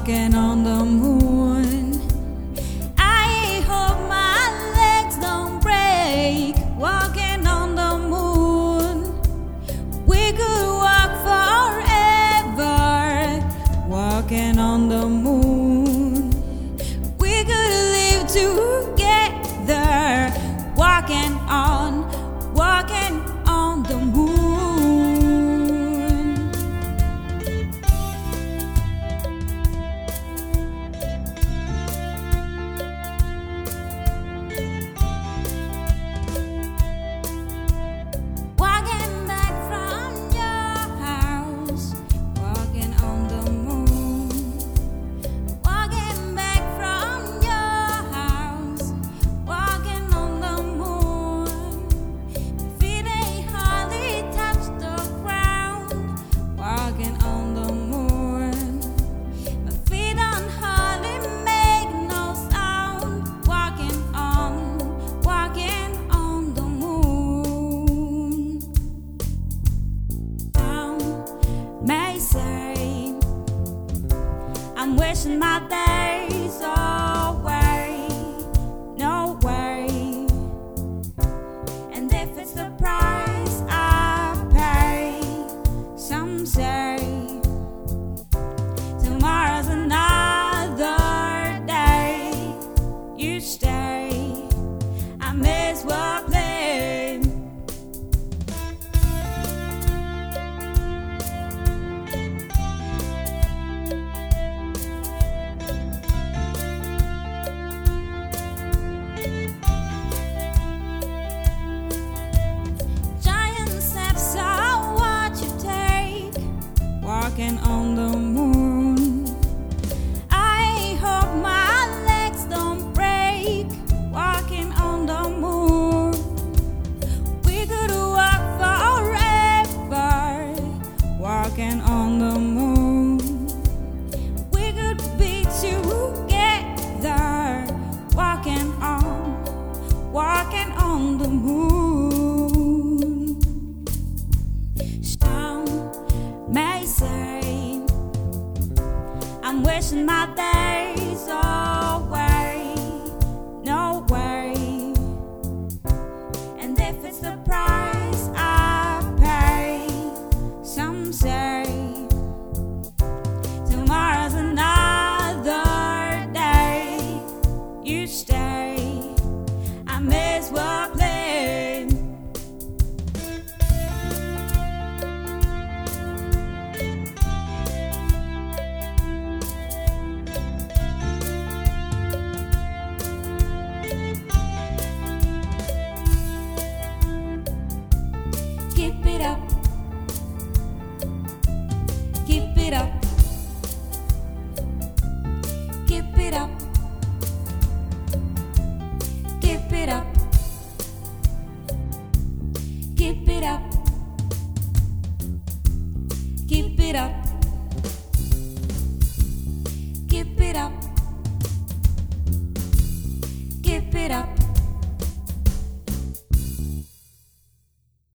walking on the moon. I hope my legs don't break, walking on the moon. We could walk forever, walking on the moon. We could live together, walking on the moon. Walking back from your house, walking on the moon. Walking back from your house, walking on the moon. Feet ain't hardly touch the ground, walking on the moon. My feet don't hardly make no sound, walking on the moon. Some may say I'm wishing my days away, no way. And if it's the price I pay, some say tomorrow's another day. You stay, I may as well play. Giant steps are what you take, walking on the moon. I hope my legs don't break, walking on the moon. We could walk forever, walking on the moon. We could be together, walking on the moon. Some may say I'm wishing my days away, no way. And if it's the price I pay, some say tomorrow's another day. You stay, I may as well play. Keep it up, keep it up, keep it up, keep it up, keep it up, keep it up, keep it up, keep it up.